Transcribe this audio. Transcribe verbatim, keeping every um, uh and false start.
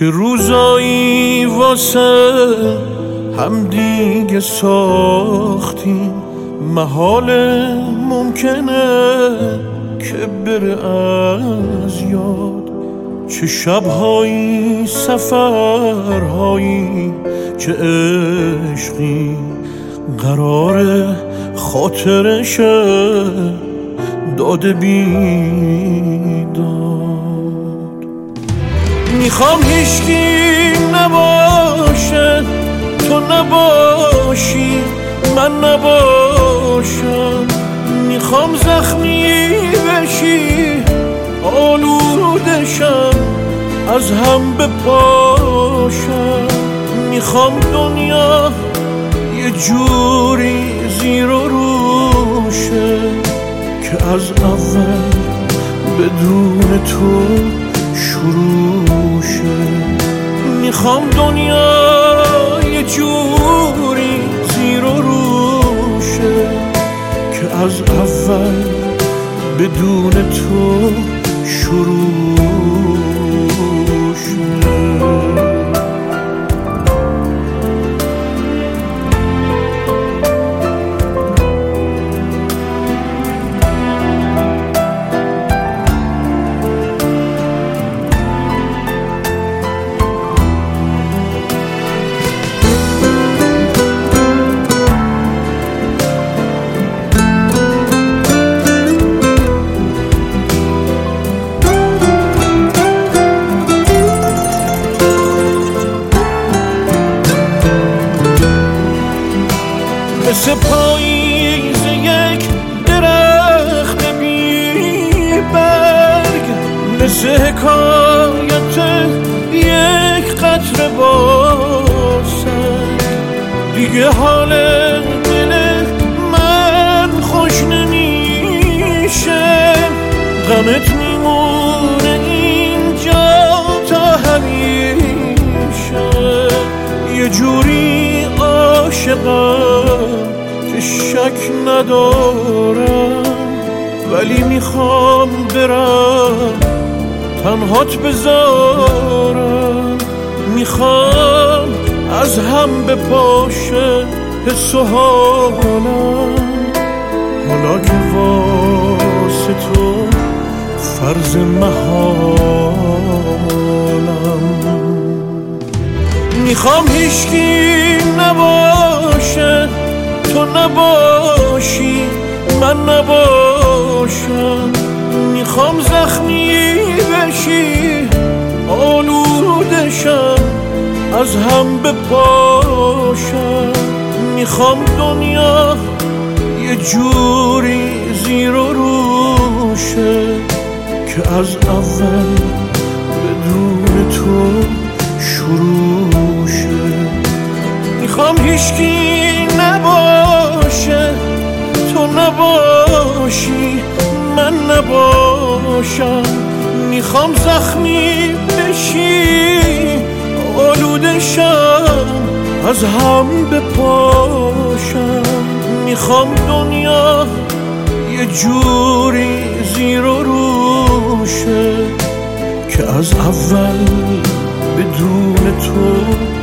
چه روزایی واسه هم دیگه ساختیم، محاله ممکنه که بره از یاد. چه شبهایی، سفرهایی، چه عشقی قرار خاطرشه داده بیداد. میخوام هیچکی نباشه، تو نباشی، من نباشم. میخوام زخمی بشی، آلودشم، از هم بپاشم. میخوام دنیا یه جوری زیر و روشه که از اول بدون تو شروع شه. میخوام دنیا یه جوری زیر و روشه که از اول بدون تو شروع شه. مثل پاییز یک درخت بی برگ، مثل حکایت یک قطره باسن. دیگه حال دل من خوش نمیشه، غمت میمونه اینجا تا همیشه. یه جوری عاشقم که شک ندارم، ولی میخوام برم تنهات بذارم. میخوام از هم بپاشه حس و حالم، حالا که واسه تو فرض محالم. میخوام هیچکی نباشه، تو نباشی، من نباشم. میخوام زخمی بشی، آلودشم، از هم بپاشم. میخوام دنیا یه جوری زیر و روشه که از اول بدون تو شروع شه. میخوام هیچکی نباشه، تو نباشی، من نباشم. میخوام زخمی بشی، آلودشم، از هم بپاشم. میخوام دنیا یه جوری زیر و روشه که از اول بدون تو